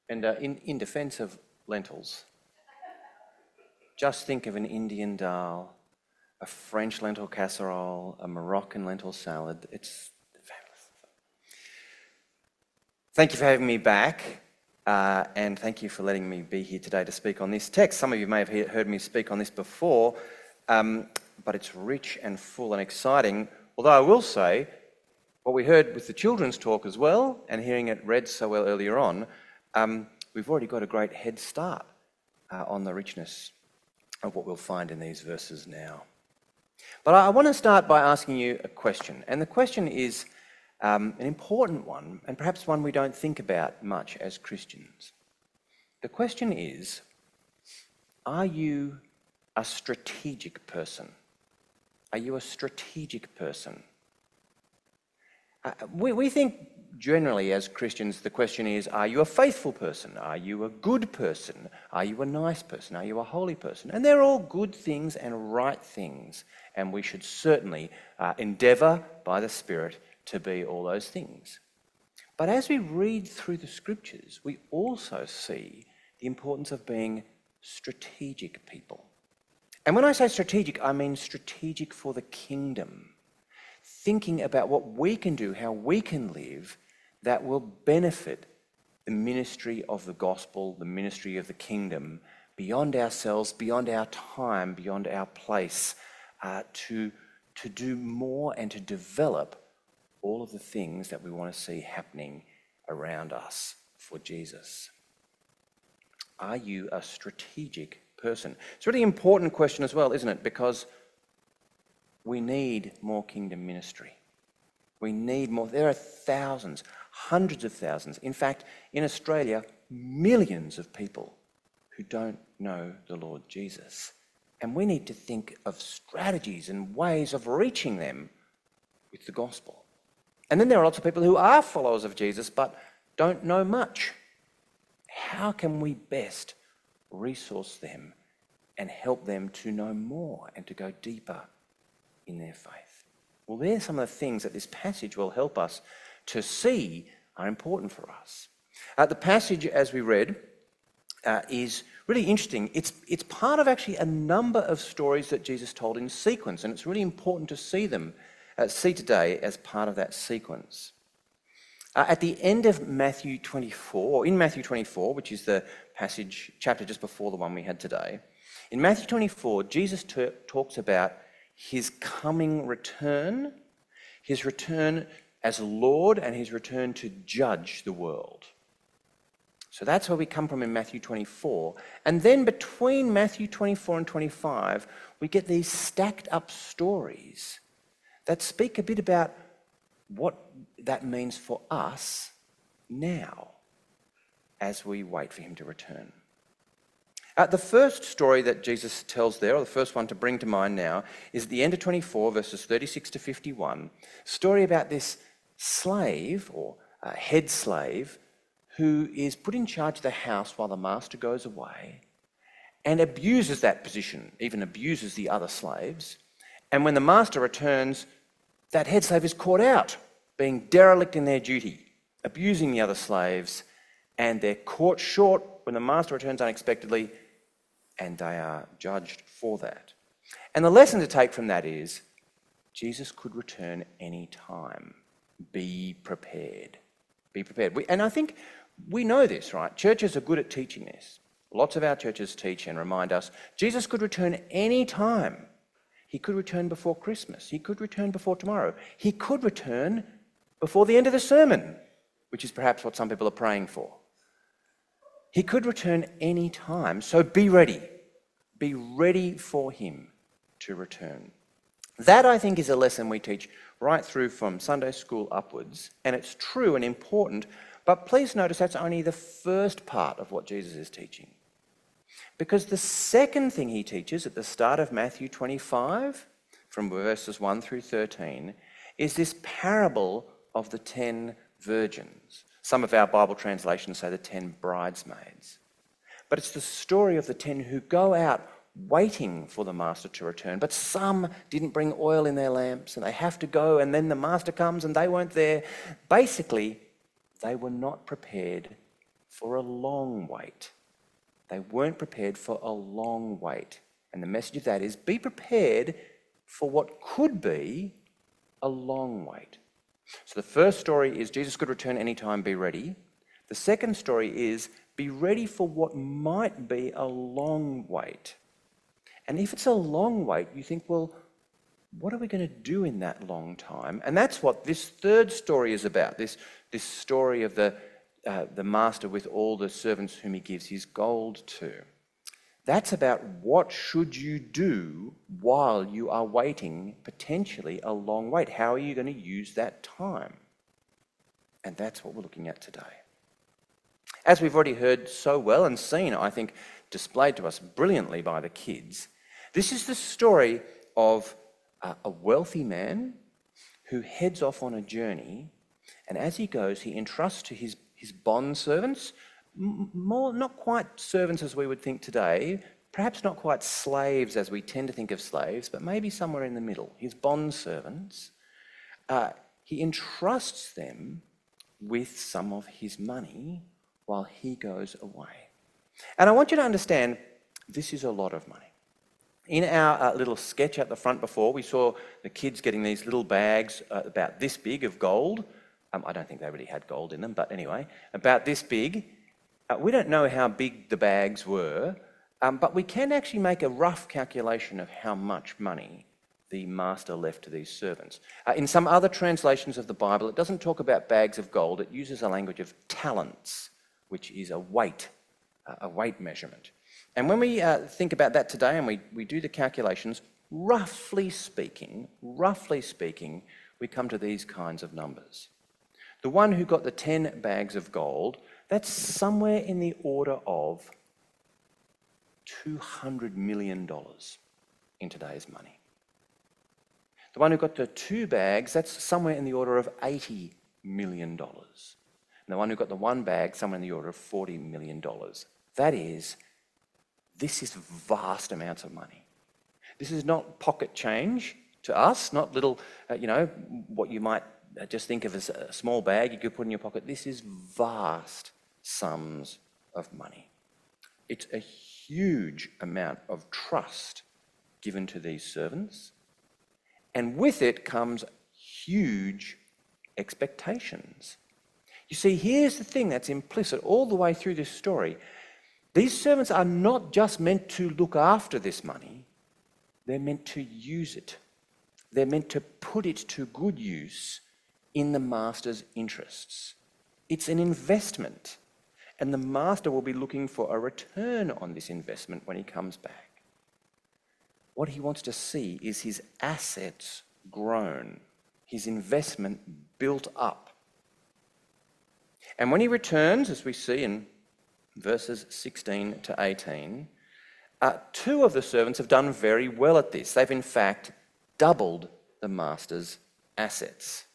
And in defence of lentils, just think of an Indian dal, a French lentil casserole, a Moroccan lentil salad. It's fabulous. Thank you for having me back, and thank you for letting me be here today to speak on this text. Some of you may have heard me speak on this before, but it's rich and full and exciting. Although I will say, what we heard with the children's talk as well, and hearing it read so well earlier on, we've already got a great head start on the richness of what we'll find in these verses now. But I want to start by asking you a question, and the question is an important one, and perhaps one we don't think about much as Christians. The question is, are you a strategic person? Are you a strategic person? We think generally as Christians the question is, are you a faithful person? Are you a good person? Are you a nice person? Are you a holy person? And they're all good things and right things, and we should certainly endeavour by the Spirit to be all those things. But as we read through the Scriptures, we also see the importance of being strategic people. And when I say strategic, I mean strategic for the kingdom. Thinking about what we can do, how we can live, that will benefit the ministry of the gospel, the ministry of the kingdom, beyond ourselves, beyond our time, beyond our place, to do more and to develop all of the things that we want to see happening around us for Jesus. Are you a strategic person? It's a really important question as well, isn't it? Because we need more kingdom ministry. We need more. There are thousands, hundreds of thousands. In fact, in Australia, millions of people who don't know the Lord Jesus. And we need to think of strategies and ways of reaching them with the gospel. And then there are lots of people who are followers of Jesus but don't know much. How can we best resource them and help them to know more and to go deeper in their faith? Well, there's some of the things that this passage will help us to see are important for us. The passage, as we read, is really interesting. It's part of actually a number of stories that Jesus told in sequence, and it's really important to see them, see today as part of that sequence. At the end of Matthew 24, in Matthew 24, which is the chapter just before the one we had today, in Matthew 24, Jesus talks about his coming return, his return as Lord, and his return to judge the world. So that's where we come from in Matthew 24. And then between Matthew 24 and 25, we get these stacked up stories that speak a bit about what that means for us now as we wait for him to return. The first story that Jesus tells there, or the first one to bring to mind now, is at the end of 24, verses 36 to 51, a story about this slave, or head slave, who is put in charge of the house while the master goes away and abuses that position, even abuses the other slaves. And when the master returns, that head slave is caught out, being derelict in their duty, abusing the other slaves, and they're caught short when the master returns unexpectedly, and they are judged for that. And the lesson to take from that is, Jesus could return any time. Be prepared. Be prepared. And I think we know this, right? Churches are good at teaching this. Lots of our churches teach and remind us, Jesus could return any time. He could return before Christmas. He could return before tomorrow. He could return before the end of the sermon, which is perhaps what some people are praying for. He could return any time, so be ready. Be ready for him to return. That, I think, is a lesson we teach right through from Sunday school upwards, and it's true and important, but please notice that's only the first part of what Jesus is teaching. Because the second thing he teaches at the start of Matthew 25, from verses 1 through 13, is this parable of the 10 virgins. Some of our Bible translations say the 10 bridesmaids. But it's the story of the 10 who go out waiting for the master to return, but some didn't bring oil in their lamps and they have to go, and then the master comes and they weren't there. Basically, they were not prepared for a long wait. They weren't prepared for a long wait. And the message of that is be prepared for what could be a long wait. So the first story is Jesus could return anytime, be ready. The second story is be ready for what might be a long wait. And if it's a long wait, you think, well, what are we going to do in that long time? And that's what this third story is about, this story of the master with all the servants whom he gives his gold to. That's about what should you do while you are waiting potentially a long wait. How are you going to use that time? And that's what we're looking at today. As we've already heard so well and seen, I think, displayed to us brilliantly by the kids, this is the story of a wealthy man who heads off on a journey, and as he goes, he entrusts to his bond servants, more not quite servants as we would think today, perhaps not quite slaves as we tend to think of slaves, but maybe somewhere in the middle, his bond servants. He entrusts them with some of his money while he goes away. And I want you to understand, this is a lot of money. In our little sketch at the front before, we saw the kids getting these little bags about this big of gold. I don't think they really had gold in them, but anyway, about this big. We don't know how big the bags were, but we can actually make a rough calculation of how much money the master left to these servants. In some other translations of the Bible, it doesn't talk about bags of gold. It uses a language of talents, which is a weight measurement. And when we think about that today and we do the calculations, roughly speaking, we come to these kinds of numbers. The one who got the 10 bags of gold, that's somewhere in the order of $200 million in today's money. The one who got the 2 bags, that's somewhere in the order of $80 million. And the one who got the 1 bag, somewhere in the order of $40 million. This is vast amounts of money. This is not pocket change to us, not little, what you might just think of as a small bag you could put in your pocket. This is vast sums of money. It's a huge amount of trust given to these servants, and with it comes huge expectations. You see, here's the thing that's implicit all the way through this story. These servants are not just meant to look after this money, they're meant to use it. They're meant to put it to good use in the master's interests. It's an investment, and the master will be looking for a return on this investment when he comes back. What he wants to see is his assets grown, his investment built up. And when he returns, as we see in verses 16 to 18, 2 of the servants have done very well at this. They've in fact doubled the master's assets.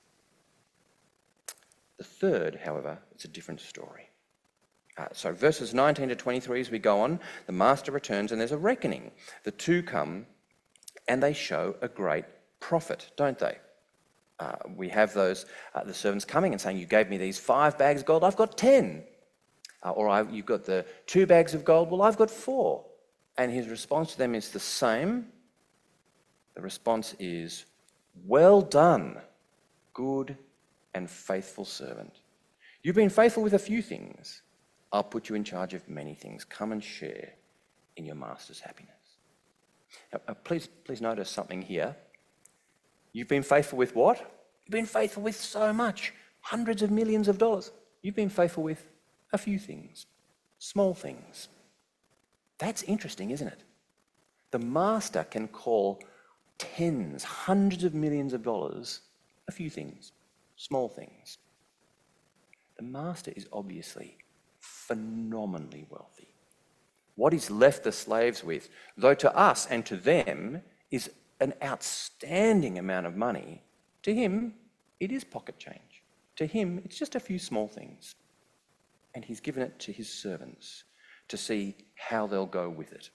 The third, however, is a different story. So verses 19 to 23 as we go on, the master returns and there's a reckoning. The 2 come and they show a great profit, don't they? We have those, the servants coming and saying, you gave me these 5 bags of gold, I've got 10. You've got the 2 bags of gold, well, I've got 4. And his response to them is the same. The response is, well done, good and faithful servant. You've been faithful with a few things. I'll put you in charge of many things. Come and share in your master's happiness. Now, please notice something here. You've been faithful with what? You've been faithful with so much, hundreds of millions of dollars. You've been faithful with a few things, small things. That's interesting, isn't it? The master can call tens, hundreds of millions of dollars a few things, small things. The master is obviously phenomenally wealthy. What he's left the slaves with, though to us and to them, is an outstanding amount of money. To him, it is pocket change. To him, it's just a few small things. And he's given it to his servants to see how they'll go with it.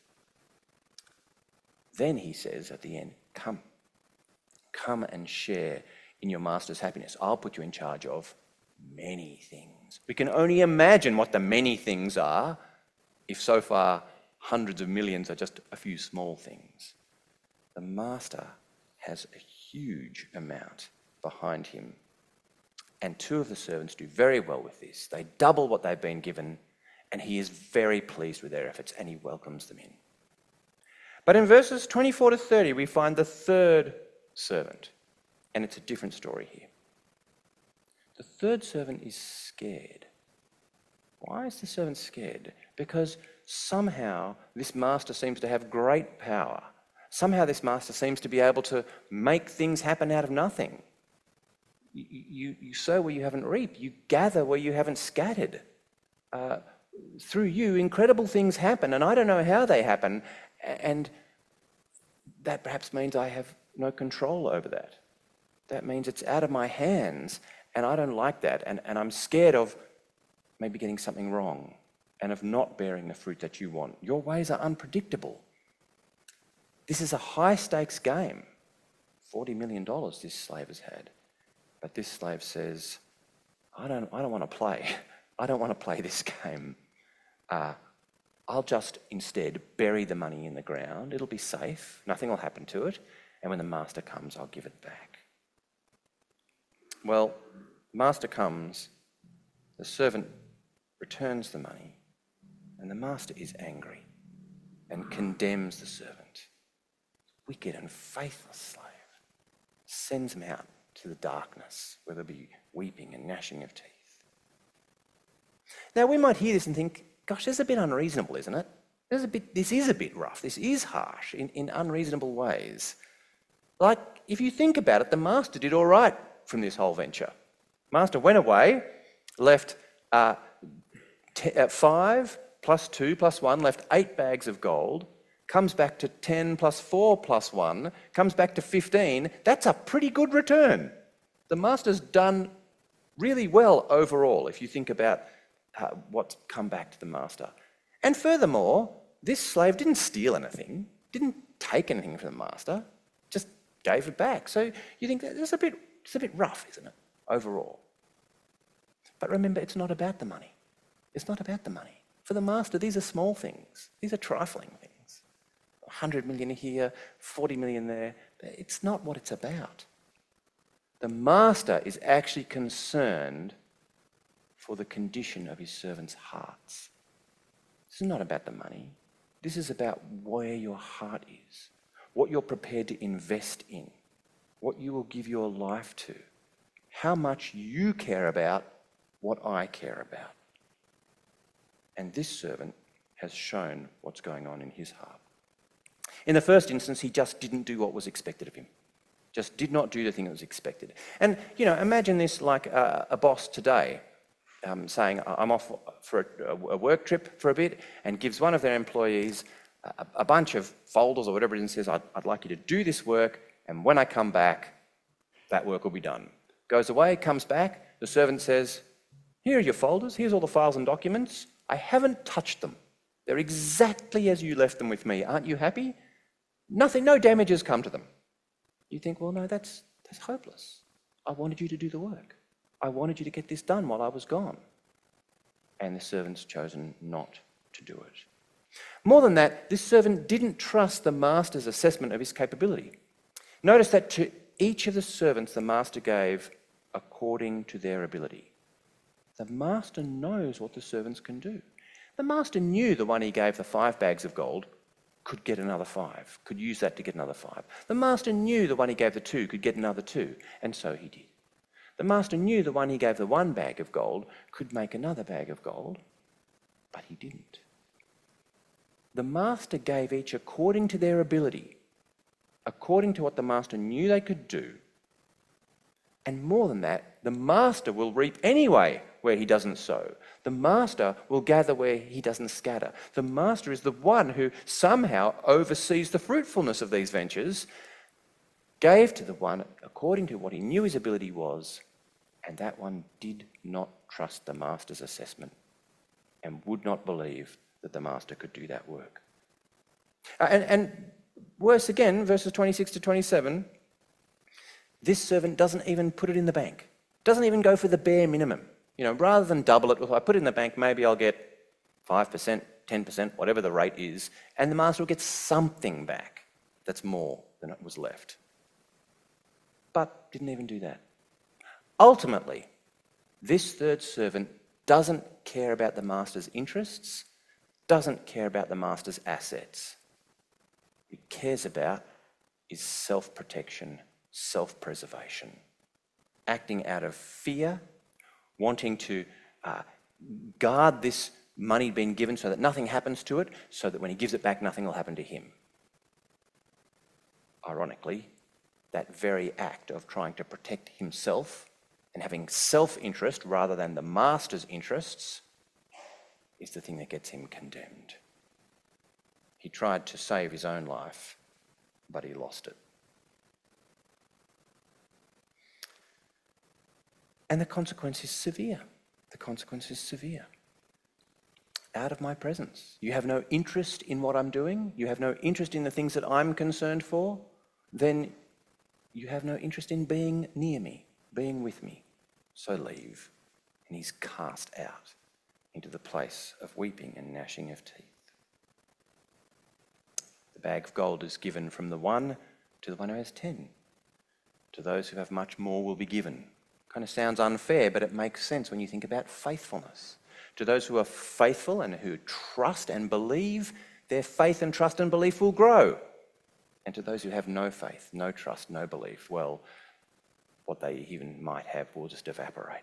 Then he says at the end, come and share in your master's happiness. I'll put you in charge of many things. things. We can only imagine what the many things are if so far hundreds of millions are just a few small things. The master has a huge amount behind him. And two of the servants do very well with this. They double what they've been given, and he is very pleased with their efforts, and he welcomes them in. But in verses 24 to 30, we find the third servant, and it's a different story here. The third servant is scared. Why is the servant scared? Because somehow this master seems to have great power. Somehow this master seems to be able to make things happen out of nothing. You sow where you haven't reaped. You gather where you haven't scattered. Through you, incredible things happen, and I don't know how they happen, and that perhaps means I have no control over that. That means it's out of my hands, and I don't like that, and I'm scared of maybe getting something wrong and of not bearing the fruit that you want. Your ways are unpredictable. This is a high-stakes game. $40 million this slave has had. But this slave says, I don't want to play. I don't want to play this game. I'll just instead bury the money in the ground. It'll be safe. Nothing will happen to it. And when the master comes, I'll give it back. Well, master comes, the servant returns the money, and the master is angry and condemns the servant. Wicked and faithless slave. Sends him out to the darkness where there'll be weeping and gnashing of teeth. Now, we might hear this and think, gosh, this is a bit unreasonable, isn't it? This is a bit rough. This is harsh in unreasonable ways. Like, if you think about it, the master did all right from this whole venture. Master went away, left 5 plus 2 plus 1, left 8 bags of gold, comes back to 10 plus 4 plus 1, comes back to 15. That's a pretty good return. The master's done really well overall, if you think about what's come back to the master. And furthermore, this slave didn't steal anything, didn't take anything from the master, just gave it back. So you think it's a bit rough, isn't it, overall? But remember, it's not about the money. It's not about the money. For the master, these are small things. These are trifling things. 100 million here, 40 million there. It's not what it's about. The master is actually concerned for the condition of his servants' hearts. This is not about the money. This is about where your heart is, what you're prepared to invest in, what you will give your life to, how much you care about what I care about. And this servant has shown what's going on in his heart. In the first instance, he just didn't do what was expected of him. Just did not do the thing that was expected. And, imagine this like a boss today saying, I'm off for a work trip for a bit, and gives one of their employees a bunch of folders or whatever it is and says, I'd like you to do this work, and when I come back, that work will be done. Goes away, comes back, the servant says, here are your folders, here's all the files and documents. I haven't touched them. They're exactly as you left them with me. Aren't you happy? Nothing, no damage has come to them. You think, well, no, that's hopeless. I wanted you to do the work. I wanted you to get this done while I was gone. And the servant's chosen not to do it. More than that, this servant didn't trust the master's assessment of his capability. Notice that to each of the servants the master gave according to their ability. The master knows what the servants can do. The master knew the one he gave the 5 bags of gold could get another 5, could use that to get another 5. The master knew the one he gave the 2 could get another 2, and so he did. The master knew the one he gave the 1 bag of gold could make another bag of gold, but he didn't. The master gave each according to their ability, according to what the master knew they could do. And more than that, the master will reap anyway where he doesn't sow. The master will gather where he doesn't scatter. The master is the one who somehow oversees the fruitfulness of these ventures, gave to the one according to what he knew his ability was, and that one did not trust the master's assessment and would not believe that the master could do that work. And worse again, verses 26 to 27, this servant doesn't even put it in the bank, doesn't even go for the bare minimum. Rather than double it, if I put it in the bank, maybe I'll get 5%, 10%, whatever the rate is, and the master will get something back that's more than it was left. But didn't even do that. Ultimately, this third servant doesn't care about the master's interests, doesn't care about the master's assets. What he cares about is self-protection, self-preservation, acting out of fear, wanting to guard this money being given so that nothing happens to it, so that when he gives it back, nothing will happen to him. Ironically, that very act of trying to protect himself and having self-interest rather than the master's interests is the thing that gets him condemned. He tried to save his own life, but he lost it. And the consequence is severe. The consequence is severe. Out of my presence. You have no interest in what I'm doing. You have no interest in the things that I'm concerned for. Then you have no interest in being near me, being with me. So leave. And he's cast out into the place of weeping and gnashing of teeth. The bag of gold is given from the one to the one who has 10. To those who have much more will be given. Kind of sounds unfair, but it makes sense when you think about faithfulness. To those who are faithful and who trust and believe, their faith and trust and belief will grow. And to those who have no faith, no trust, no belief, well, what they even might have will just evaporate.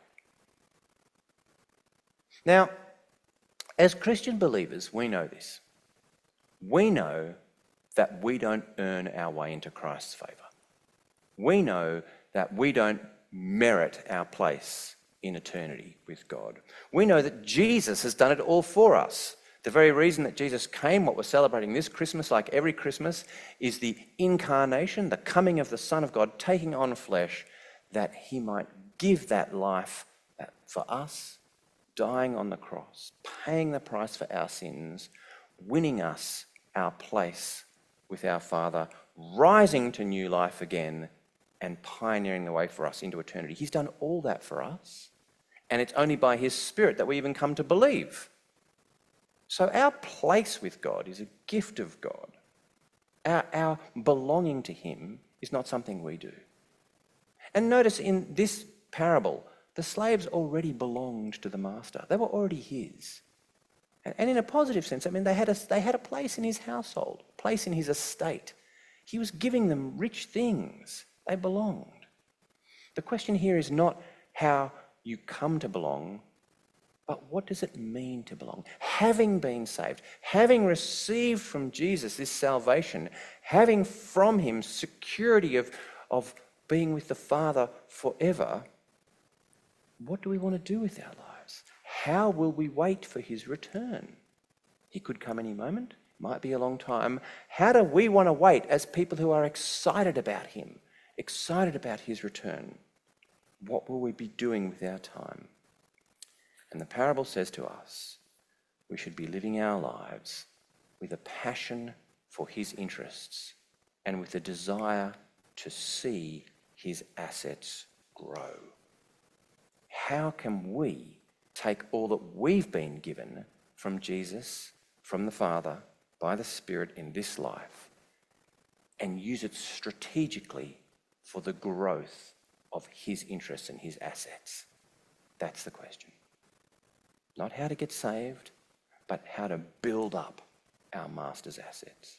Now, as Christian believers, we know this. We know that we don't earn our way into Christ's favour. We know that we don't merit our place in eternity with God. We know that Jesus has done it all for us. The very reason that Jesus came, what we're celebrating this Christmas, like every Christmas, is the incarnation, the coming of the Son of God, taking on flesh, that he might give that life for us, dying on the cross, paying the price for our sins, winning us our place with our Father, rising to new life again, and pioneering the way for us into eternity. He's done all that for us. And it's only by his Spirit that we even come to believe. So our place with God is a gift of God. Our belonging to him is not something we do. And notice in this parable, the slaves already belonged to the master. They were already his. And in a positive sense, I mean, they had a place in his household, a place in his estate. He was giving them rich things. They belonged. The question here is not how you come to belong, but what does it mean to belong? Having been saved, having received from Jesus this salvation, having from him security of being with the Father forever, what do we want to do with our lives? How will we wait for his return? He could come any moment, might be a long time. How do we want to wait as people who are excited about him, excited about his return? What will we be doing with our time? And the parable says to us, we should be living our lives with a passion for his interests and with a desire to see his assets grow. How can we take all that we've been given from Jesus, from the Father, by the Spirit in this life, and use it strategically for the growth of his interests and his assets? That's the question. Not how to get saved, but how to build up our master's assets.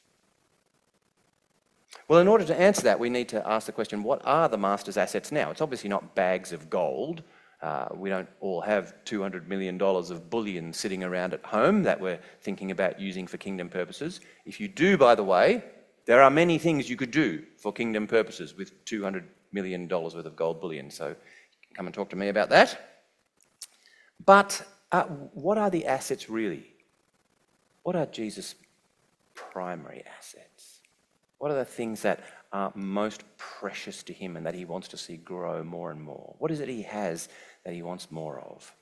Well, in order to answer that, we need to ask the question, what are the master's assets now? It's obviously not bags of gold. We don't all have $200 million of bullion sitting around at home that we're thinking about using for kingdom purposes. If you do, by the way, there are many things you could do for kingdom purposes with $200 million worth of gold bullion. So you can come and talk to me about that. But what are the assets really? What are Jesus' primary assets? What are the things that are most precious to him and that he wants to see grow more and more? What is it he has that he wants more of?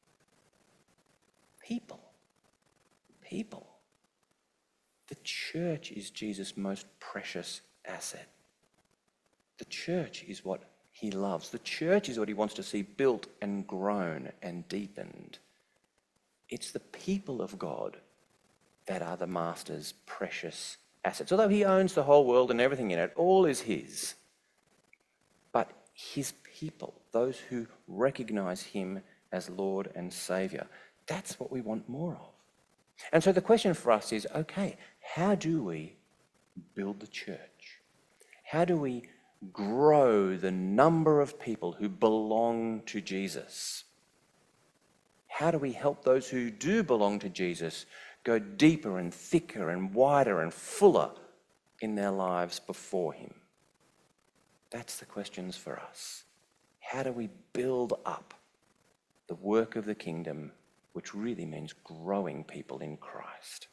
People. People. The church is Jesus' most precious asset. The church is what he loves. The church is what he wants to see built and grown and deepened. It's the people of God that are the master's precious assets. Although he owns the whole world and everything in it, all is his. But his people, those who recognize him as Lord and Saviour, that's what we want more of. And so the question for us is, okay, how do we build the church? How do we grow the number of people who belong to Jesus? How do we help those who do belong to Jesus go deeper and thicker and wider and fuller in their lives before him? That's the questions for us. How do we build up the work of the kingdom, which really means growing people in Christ?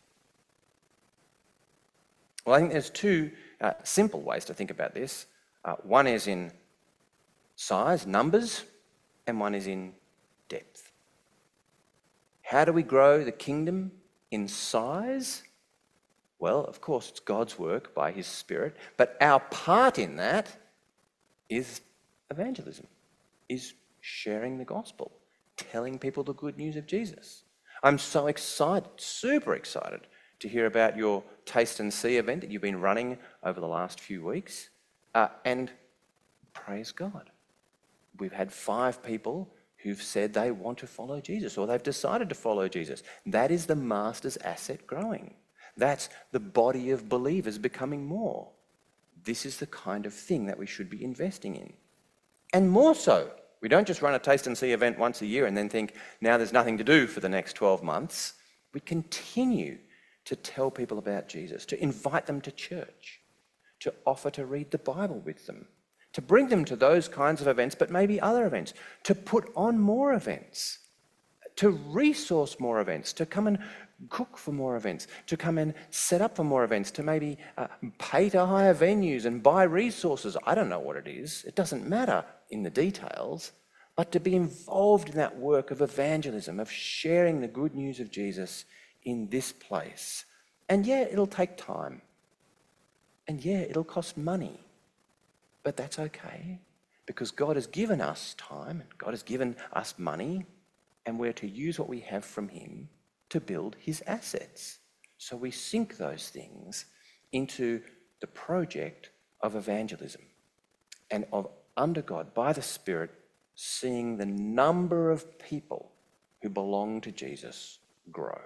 Well, I think there's two simple ways to think about this. One is in size, numbers, and one is in depth. How do we grow the kingdom in size? Well, of course, it's God's work by his Spirit, but our part in that is evangelism, is sharing the gospel, telling people the good news of Jesus. I'm so excited, super excited, to hear about your Taste and See event that you've been running over the last few weeks. And praise God, we've had 5 people who've said they want to follow Jesus, or they've decided to follow Jesus. That is the master's asset growing. That's the body of believers becoming more. This is the kind of thing that we should be investing in. And more so, we don't just run a Taste and See event once a year and then think, now there's nothing to do for the next 12 months. We continue to tell people about Jesus, to invite them to church, to offer to read the Bible with them, to bring them to those kinds of events, but maybe other events, to put on more events, to resource more events, to come and cook for more events, to come and set up for more events, to maybe pay to hire venues and buy resources. I don't know what it is. It doesn't matter in the details, but to be involved in that work of evangelism, of sharing the good news of Jesus in this place. And yeah, it'll take time. And yeah, it'll cost money. But that's okay, because God has given us time, and God has given us money, and we're to use what we have from him to build his assets. So we sink those things into the project of evangelism and of, under God, by the Spirit, seeing the number of people who belong to Jesus grow.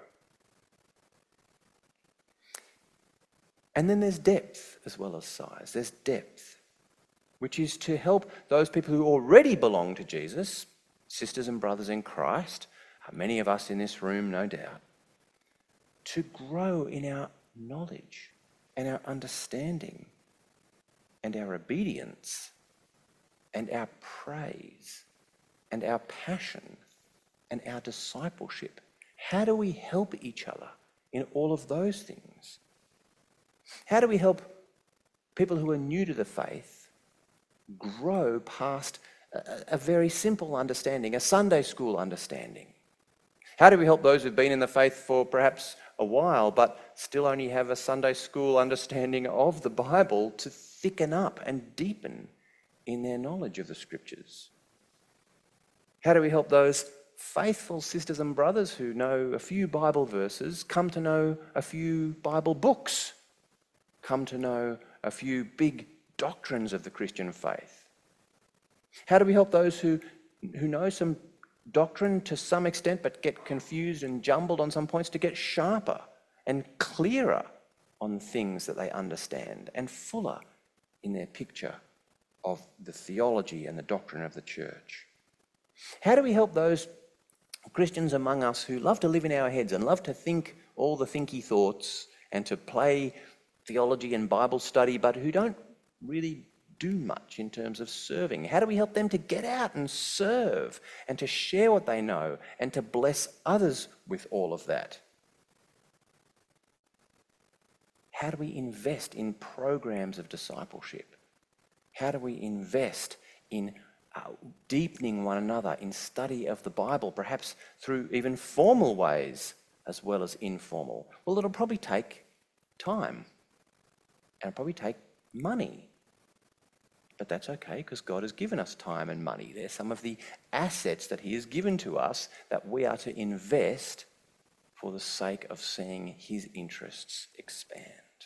And then there's depth as well as size. There's depth, which is to help those people who already belong to Jesus, sisters and brothers in Christ, many of us in this room, no doubt, to grow in our knowledge and our understanding and our obedience and our praise and our passion and our discipleship. How do we help each other in all of those things? How do we help people who are new to the faith grow past a very simple understanding, a Sunday school understanding? How do we help those who've been in the faith for perhaps a while but still only have a Sunday school understanding of the Bible to thicken up and deepen in their knowledge of the Scriptures? How do we help those faithful sisters and brothers who know a few Bible verses come to know a few Bible books, come to know a few big doctrines of the Christian faith? How do we help those who know some doctrine to some extent but get confused and jumbled on some points to get sharper and clearer on things that they understand and fuller in their picture of the theology and the doctrine of the church? How do we help those Christians among us who love to live in our heads and love to think all the thinky thoughts and to play theology and Bible study, but who don't really do much in terms of serving? How do we help them to get out and serve and to share what they know and to bless others with all of that? How do we invest in programs of discipleship? How do we invest in deepening one another in study of the Bible, perhaps through even formal ways as well as informal? Well, it'll probably take time, and it'll probably take money. But that's okay, because God has given us time and money. They're some of the assets that he has given to us that we are to invest for the sake of seeing his interests expand.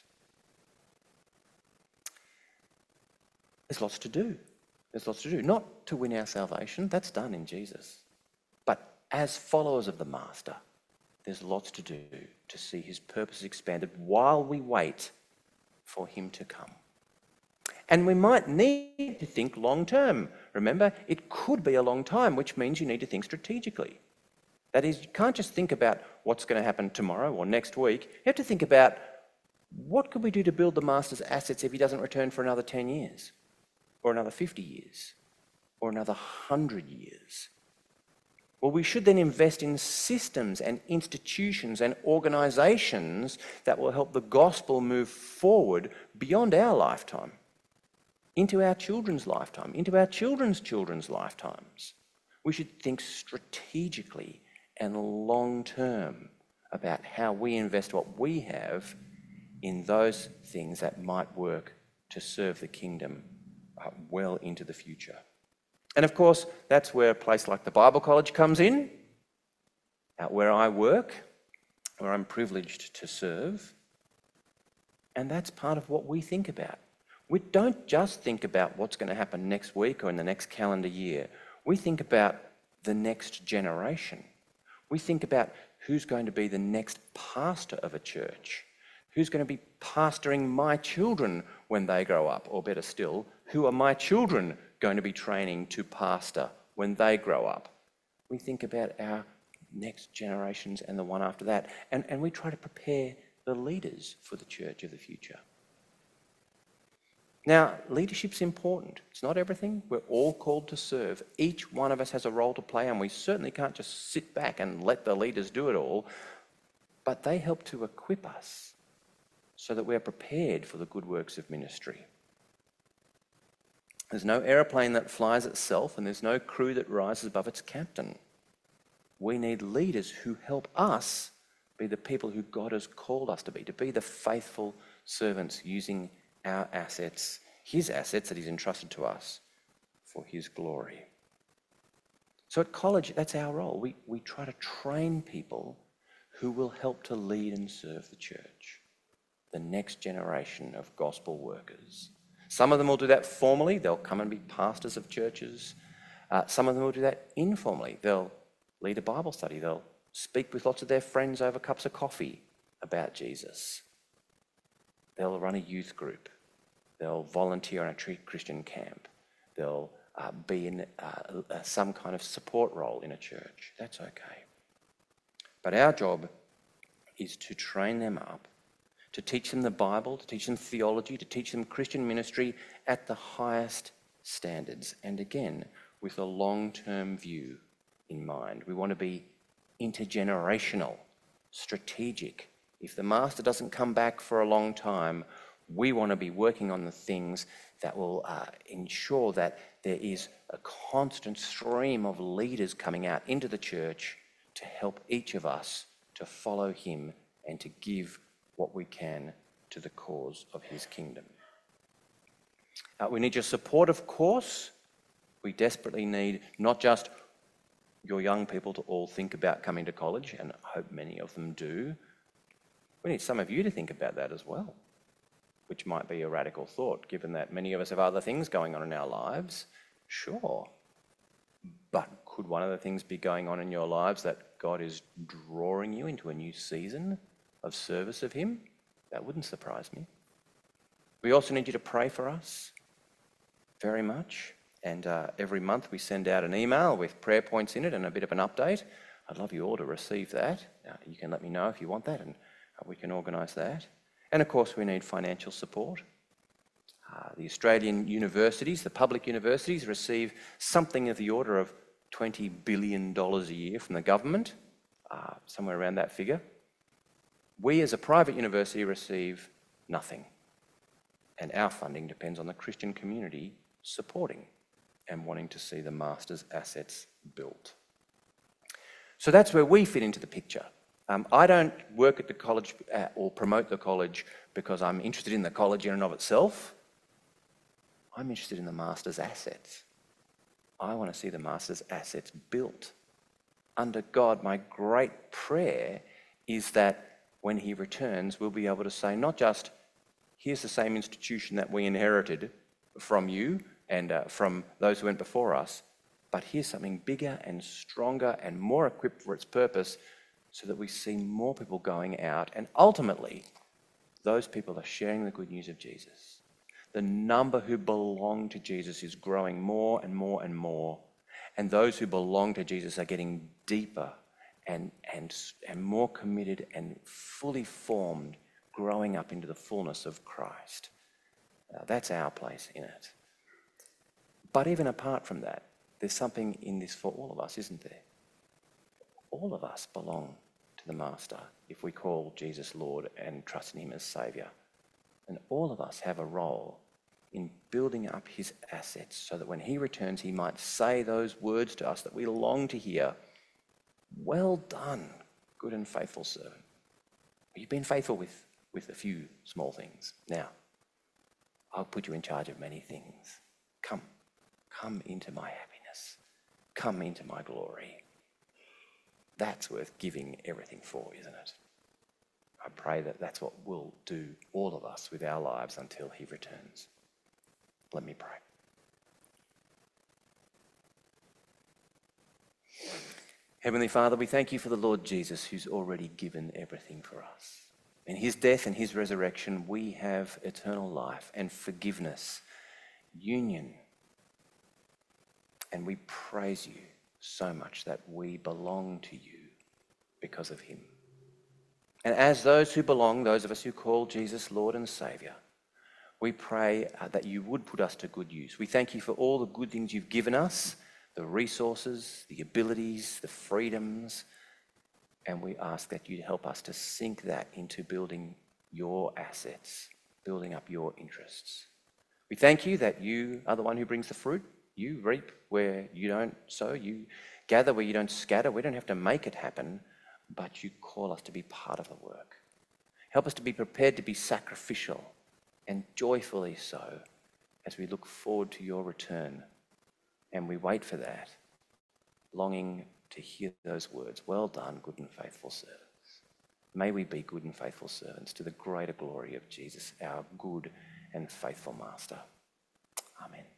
There's lots to do. There's lots to do. Not to win our salvation, that's done in Jesus. But as followers of the Master, there's lots to do to see his purpose expanded while we wait for him to come. And we might need to think long term. Remember, it could be a long time, which means you need to think strategically. That is, you can't just think about what's going to happen tomorrow or next week. You have to think about what could we do to build the Master's assets if he doesn't return for another 10 years, or another 50 years, or another 100 years. Well, we should then invest in systems and institutions and organisations that will help the gospel move forward beyond our lifetime, into our children's lifetime, into our children's children's lifetimes. We should think strategically and long term about how we invest what we have in those things that might work to serve the kingdom well into the future. And of course, that's where a place like the Bible College comes in, where I work, where I'm privileged to serve. And that's part of what we think about. We don't just think about what's going to happen next week or in the next calendar year. We think about the next generation. We think about who's going to be the next pastor of a church, who's going to be pastoring my children when they grow up, or better still, who are my children going to be training to pastor when they grow up. We think about our next generations and the one after that, and we try to prepare the leaders for the church of the future. Now, leadership's important. It's not everything. We're all called to serve. Each one of us has a role to play, and we certainly can't just sit back and let the leaders do it all. But they help to equip us so that we're prepared for the good works of ministry. There's no aeroplane that flies itself, and there's no crew that rises above its captain. We need leaders who help us be the people who God has called us to be the faithful servants using our assets, his assets that he's entrusted to us for his glory. So at college, that's our role. We try to train people who will help to lead and serve the church, the next generation of gospel workers. Some of them will do that formally. They'll come and be pastors of churches. Some of them will do that informally. They'll lead a Bible study. They'll speak with lots of their friends over cups of coffee about Jesus. They'll run a youth group. They'll volunteer on a Christian camp. They'll be in some kind of support role in a church. That's okay. But our job is to train them up, to teach them the Bible, to teach them theology, to teach them Christian ministry at the highest standards. And again, with a long-term view in mind. We want to be intergenerational, strategic. If the Master doesn't come back for a long time, we want to be working on the things that will ensure that there is a constant stream of leaders coming out into the church to help each of us to follow him and to give what we can to the cause of his kingdom. We need your support, of course. We desperately need not just your young people to all think about coming to college, and I hope many of them do. We need some of you to think about that as well, which might be a radical thought, given that many of us have other things going on in our lives. Sure. But could one of the things be going on in your lives that God is drawing you into a new season of service of him? That wouldn't surprise me. We also need you to pray for us very much. And every month we send out an email with prayer points in it and a bit of an update. I'd love you all to receive that. You can let me know if you want that, and we can organise that. And of course, we need financial support. The Australian universities, the public universities, receive something of the order of $20 billion a year from the government, somewhere around that figure. We as a private university receive nothing. And our funding depends on the Christian community supporting and wanting to see the Master's assets built. So that's where we fit into the picture. I don't work at the college or promote the college because I'm interested in the college in and of itself. I'm interested in the master's assets. I want to see the master's assets built. Under God, my great prayer is that when he returns, we'll be able to say not just, here's the same institution that we inherited from you and from those who went before us, but here's something bigger and stronger and more equipped for its purpose, so that we see more people going out, and ultimately those people are sharing the good news of Jesus. The number who belong to Jesus is growing more and more and more, and those who belong to Jesus are getting deeper and more committed and fully formed, growing up into the fullness of Christ. That's our place in it. But even apart from that, there's something in this for all of us, isn't there? All of us belong to the Master if we call Jesus Lord and trust in him as Saviour. And all of us have a role in building up his assets so that when he returns, he might say those words to us that we long to hear. Well done, good and faithful servant. You've been faithful with a few small things. Now, I'll put you in charge of many things. Come into my happiness. Come into my glory. That's worth giving everything for, isn't it? I pray that that's what we'll do, all of us, with our lives until he returns. Let me pray. Heavenly Father, we thank you for the Lord Jesus, who's already given everything for us. In his death and his resurrection, we have eternal life and forgiveness, union. And we praise you so much that we belong to you because of him. And as those who belong, those of us who call Jesus Lord and Saviour, we pray that you would put us to good use. We thank you for all the good things you've given us, the resources, the abilities, the freedoms, and we ask that you'd help us to sink that into building your assets, building up your interests. We thank you that you are the one who brings the fruit. You reap where you don't sow. You gather where you don't scatter. We don't have to make it happen, but you call us to be part of the work. Help us to be prepared to be sacrificial and joyfully so as we look forward to your return. And we wait for that, longing to hear those words, well done, good and faithful servants. May we be good and faithful servants to the greater glory of Jesus, our good and faithful Master. Amen.